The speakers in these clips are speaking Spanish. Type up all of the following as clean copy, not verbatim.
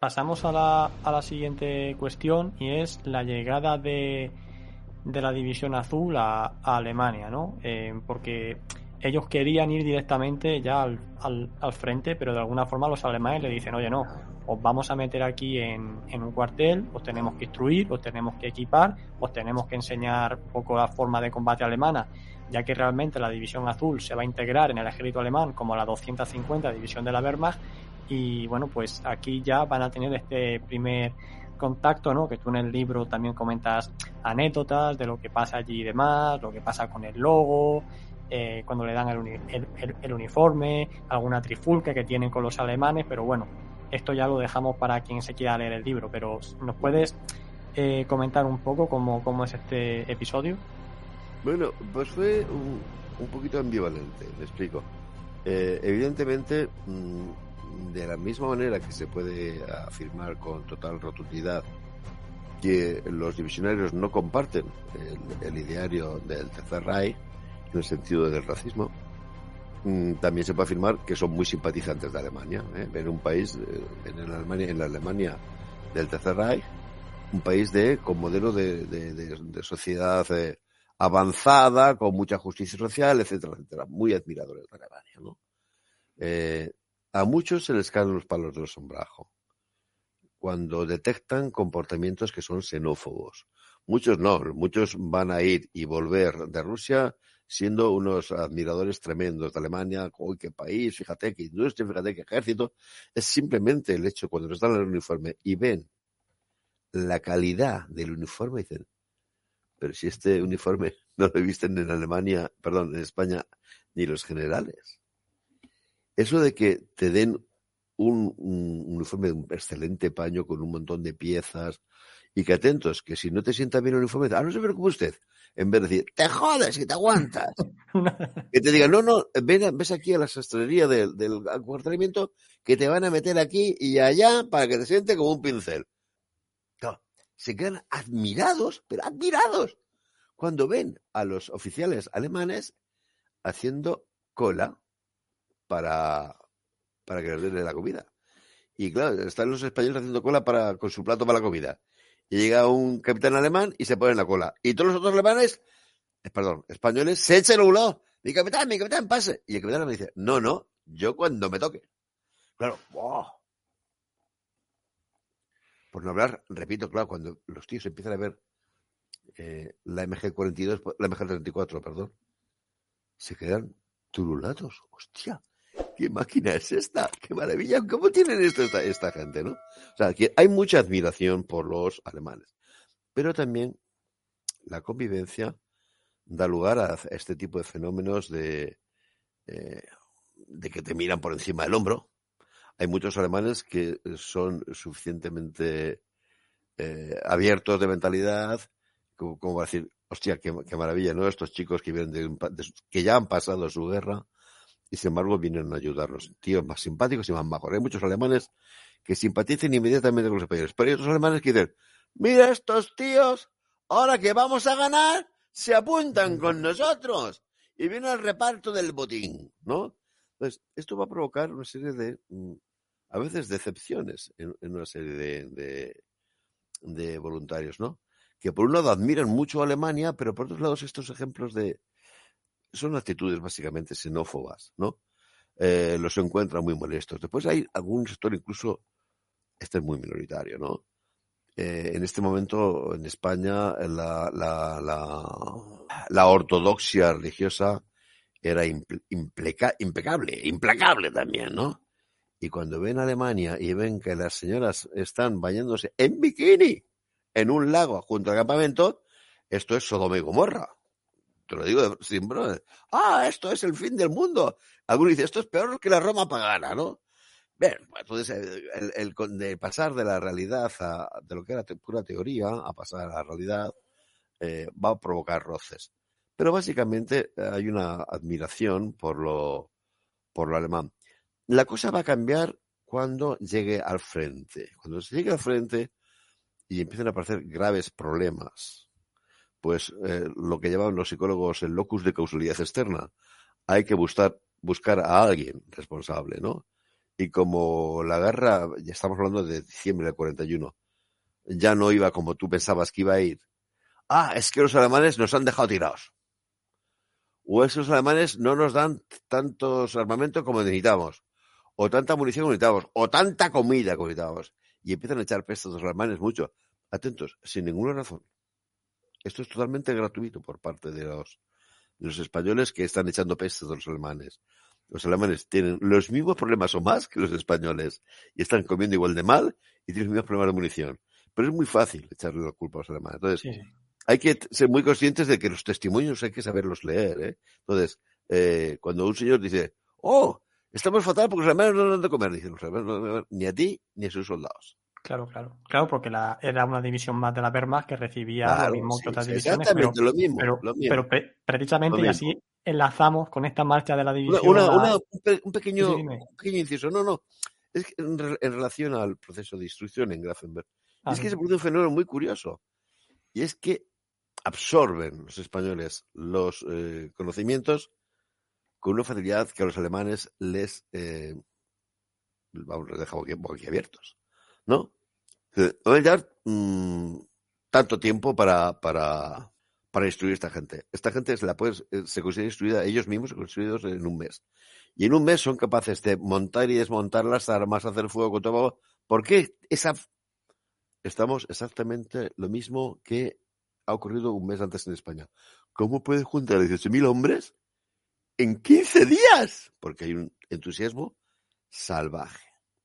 Pasamos a la siguiente cuestión y es la llegada de la División Azul a Alemania, ¿no? Porque ellos querían ir directamente ya al frente, pero de alguna forma los alemanes le dicen, oye, no, os vamos a meter aquí en un cuartel, os tenemos que instruir, os tenemos que equipar, os tenemos que enseñar un poco la forma de combate alemana, ya que realmente la División Azul se va a integrar en el ejército alemán como la 250 División de la Wehrmacht. Y bueno, pues aquí ya van a tener este primer contacto, ¿no? Que tú en el libro también comentas anécdotas de lo que pasa allí y demás, lo que pasa con el logo, cuando le dan el uniforme, alguna trifulca que tienen con los alemanes, pero bueno, esto ya lo dejamos para quien se quiera leer el libro, pero ¿nos puedes comentar un poco cómo es este episodio? Bueno, pues fue un poquito ambivalente, me explico. Evidentemente, de la misma manera que se puede afirmar con total rotundidad que los divisionarios no comparten el ideario del Tercer Reich en el sentido del racismo, también se puede afirmar que son muy simpatizantes de Alemania. Ven un país en la Alemania del Tercer Reich, un país con modelo de sociedad avanzada, con mucha justicia social, etcétera, etcétera. Muy admiradores de Alemania, ¿no? A muchos se les caen los palos del sombrajo cuando detectan comportamientos que son xenófobos. Muchos no, muchos van a ir y volver de Rusia siendo unos admiradores tremendos de Alemania. ¡Uy, qué país! Fíjate qué industria, fíjate qué ejército. Es simplemente el hecho, cuando les dan el uniforme y ven la calidad del uniforme, dicen, pero si este uniforme no lo visten en en España, ni los generales. Eso de que te den un uniforme de un excelente paño con un montón de piezas y que atentos, que si no te sienta bien el uniforme, no se preocupe usted, en vez de decir, te jodes y te aguantas, que te digan, no, ves aquí a la sastrería del acuartelamiento que te van a meter aquí y allá para que te siente como un pincel. Claro, se quedan admirados, pero admirados, cuando ven a los oficiales alemanes haciendo cola para que les den la comida. Y claro, están los españoles haciendo cola con su plato para la comida. Y llega un capitán alemán y se pone en la cola. Y todos los otros españoles, se echan a un lado. Mi capitán, pase. Y el capitán me dice, no, yo cuando me toque. Claro, ¡wow! Por no hablar, repito, claro, cuando los tíos empiezan a ver la MG-42, la MG-34, perdón, se quedan turulados. ¡Hostia! ¿Qué máquina es esta? ¡Qué maravilla! ¿Cómo tienen esto esta gente, no? O sea, que hay mucha admiración por los alemanes. Pero también la convivencia da lugar a este tipo de fenómenos de que te miran por encima del hombro. Hay muchos alemanes que son suficientemente abiertos de mentalidad como para decir, hostia, qué maravilla, ¿no? Estos chicos que vienen que ya han pasado su guerra y sin embargo vienen a ayudarnos. Tíos más simpáticos y más majos. Hay muchos alemanes que simpatizan inmediatamente con los españoles, pero hay otros alemanes que dicen, mira estos tíos, ahora que vamos a ganar, se apuntan con nosotros y viene el reparto del botín, ¿no? Entonces, esto va a provocar una serie de, a veces, decepciones en una serie de voluntarios, ¿no? Que por un lado admiran mucho a Alemania, pero por otro lado estos ejemplos son actitudes básicamente xenófobas, ¿no? Los encuentran muy molestos. Después hay algún sector, incluso, este es muy minoritario, ¿no? En este momento en España la ortodoxia religiosa era implacable también, ¿no? Y cuando ven Alemania y ven que las señoras están bañándose en bikini en un lago junto al campamento, esto es Sodoma y Gomorra. Te lo digo sin broma. Esto es el fin del mundo. Alguno dice, esto es peor que la Roma pagana, ¿no? Bien, entonces de pasar de la realidad de lo que era pura teoría a pasar a la realidad va a provocar roces. Pero básicamente hay una admiración por lo alemán. La cosa va a cambiar cuando llegue al frente. Cuando se llegue al frente y empiecen a aparecer graves problemas, pues lo que llaman los psicólogos el locus de causalidad externa. Hay que buscar a alguien responsable, ¿no? Y como la guerra, ya estamos hablando de diciembre del 41, ya no iba como tú pensabas que iba a ir. Es que los alemanes nos han dejado tirados. O es que los alemanes no nos dan tantos armamentos como necesitamos. O tanta munición como necesitamos. O tanta comida como necesitamos. Y empiezan a echar pestes los alemanes mucho. Atentos, sin ninguna razón. Esto es totalmente gratuito por parte de los españoles que están echando pestes a los alemanes. Los alemanes tienen los mismos problemas o más que los españoles y están comiendo igual de mal y tienen los mismos problemas de munición. Pero es muy fácil echarle la culpa a los alemanes. Entonces, Sí, sí. hay que ser muy conscientes de que los testimonios hay que saberlos leer, ¿eh? Entonces, cuando un señor dice, estamos fatal porque los alemanes no nos dan de comer, dicen los alemanes no dan de comer ni a ti ni a sus soldados. Claro, porque era una división más de la Wehrmacht que recibía lo Claro, mismo que sí, otras divisiones, exactamente lo mismo, lo precisamente, y mismo. así enlazamos con esta marcha de la Una, división una, a... una- un, pe- un Sí, sí, pequeño, dime. un pequeño inciso, no, es que en relación al proceso de instrucción en Grafenberg, y es que Sí. se produce un fenómeno muy curioso, y es que absorben los españoles los conocimientos con una facilidad que a los alemanes les deja boquiabiertos, ¿no? No hay que dar tanto tiempo para instruir a esta gente. Esta gente se considera instruida, ellos mismos se consideran instruidos en un mes. Y en un mes son capaces de montar y desmontar las armas, hacer fuego con todo. ¿Por qué? Estamos exactamente lo mismo que ha ocurrido un mes antes en España. ¿Cómo puedes juntar 18.000 hombres en 15 días? Porque hay un entusiasmo salvaje.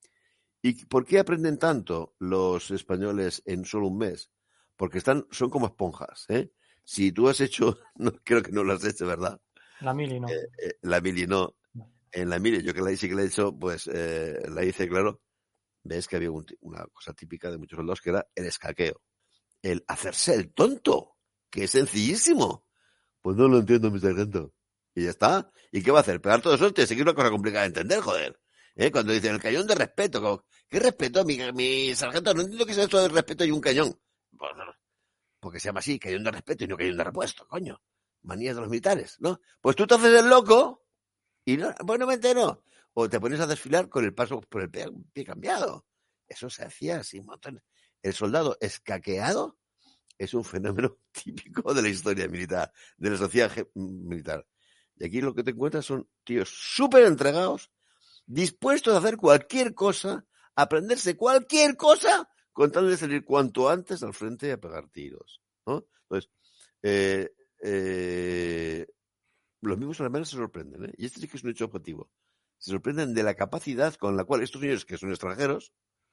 ¿Y por qué aprenden tanto los españoles en solo un mes? Porque son como esponjas, ¿eh? Si tú has hecho, no, creo que no lo has hecho, ¿verdad? La mili no. La mili no. En la mili, yo que sí que la he hecho, pues la hice, claro. Ves que había una cosa típica de muchos soldados que era el escaqueo. El hacerse el tonto, que es sencillísimo. Pues no lo entiendo, mi sargento. Y ya está. ¿Y qué va a hacer? ¿Pegar todo eso? Es una cosa complicada de entender, joder. Cuando dicen el cañón de respeto, ¿qué respeto? Mi sargento, no entiendo qué es esto de respeto y un cañón. Pues, porque se llama así, cañón de respeto y no cañón de repuesto, coño. Manías de los militares, ¿no? Pues tú te haces el loco y no, bueno, me entero. O te pones a desfilar con el paso por el pie cambiado. Eso se hacía así, montones. El soldado escaqueado es un fenómeno típico de la historia militar, de la sociedad militar. Y aquí lo que te encuentras son tíos súper entregados, dispuestos a hacer cualquier cosa, a aprenderse cualquier cosa, con tal de salir cuanto antes al frente y a pegar tiros, ¿no? Entonces, eh, eh, los mismos alemanes se sorprenden, ¿eh? Y este sí que es un hecho objetivo. Se sorprenden de la capacidad con la cual estos señores que son extranjeros,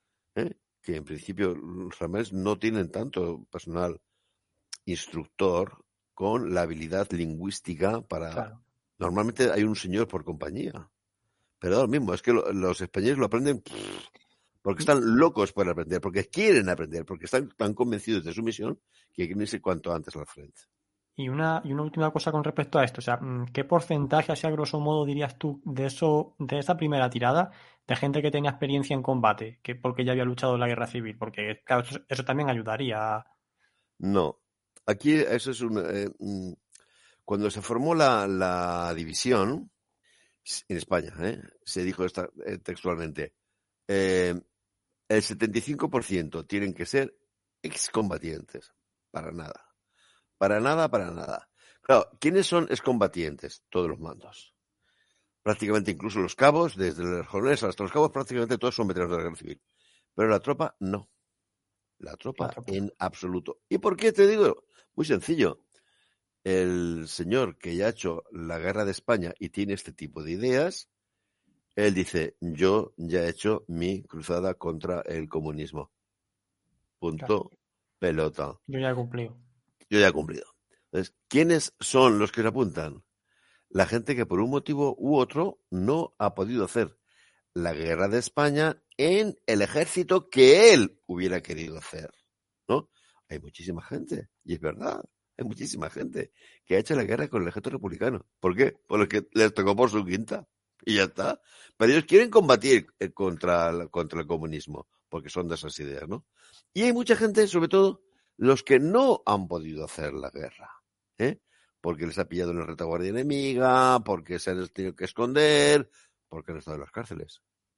que en principio los alemanes no tienen tanto personal instructor con la habilidad lingüística para... Claro. Normalmente hay un señor por compañía. Pero lo mismo, es que los españoles lo aprenden porque están locos por aprender, porque quieren aprender, porque están tan convencidos de su misión que quieren irse cuanto antes al frente. Y una última cosa con respecto a esto, o sea, ¿qué porcentaje, así a grosso modo, dirías tú de esa primera tirada, de gente que tenía experiencia en combate, que porque ya había luchado en la guerra civil? Porque, claro, eso también ayudaría. No, aquí eso es cuando se formó la división en España, se dijo textualmente, el 75% tienen que ser excombatientes, para nada. Para nada, para nada. Claro, ¿quiénes son excombatientes? Todos los mandos. Prácticamente incluso los cabos, desde los jornales hasta los cabos, prácticamente todos son veteranos de la guerra civil. Pero la tropa, no. La tropa en absoluto. ¿Y por qué te digo? Muy sencillo. El señor que ya ha hecho la guerra de España y tiene este tipo de ideas, él dice, yo ya he hecho mi cruzada contra el comunismo. Punto, Claro. pelota. Yo ya he cumplido. Yo ya he cumplido. Entonces, ¿quiénes son los que se apuntan? La gente que por un motivo u otro no ha podido hacer la guerra de España en el ejército que él hubiera querido hacer, ¿no? Hay muchísima gente, y es verdad, hay muchísima gente que ha hecho la guerra con el ejército republicano. ¿Por qué? Por lo que les tocó por su quinta, y ya está. Pero ellos quieren combatir contra el comunismo, porque son de esas ideas, ¿no? Y hay mucha gente, sobre todo, los que no han podido hacer la guerra, porque les ha pillado en la retaguardia enemiga, porque se han tenido que esconder, porque han estado en las cárceles.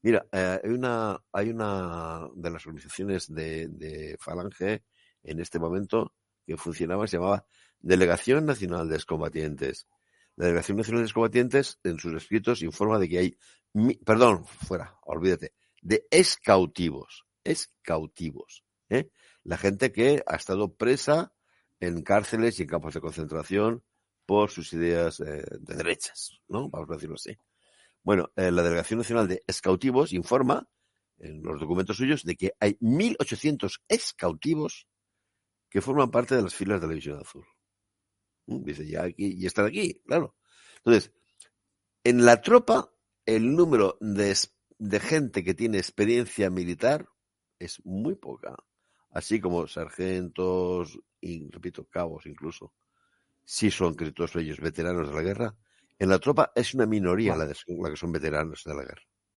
Mira, hay una de las organizaciones de Falange en este momento que funcionaba, se llamaba Delegación Nacional de Excombatientes. La Delegación Nacional de Excombatientes, en sus escritos, informa de que hay, olvídate, de excautivos, ¿eh? La gente que ha estado presa en cárceles y en campos de concentración por sus ideas de derechas, ¿no? Vamos a decirlo así. Bueno, la Delegación Nacional de Excautivos informa en los documentos suyos de que hay 1.800 excautivos que forman parte de las filas de la División Azul. Dice, ya aquí, y están aquí, claro. Entonces, en la tropa, el número de gente que tiene experiencia militar es muy poca. Así como sargentos y, repito, cabos incluso. Sí son casi todos ellos veteranos de la guerra. En la tropa es una minoría Vale. la que son veteranos de la guerra.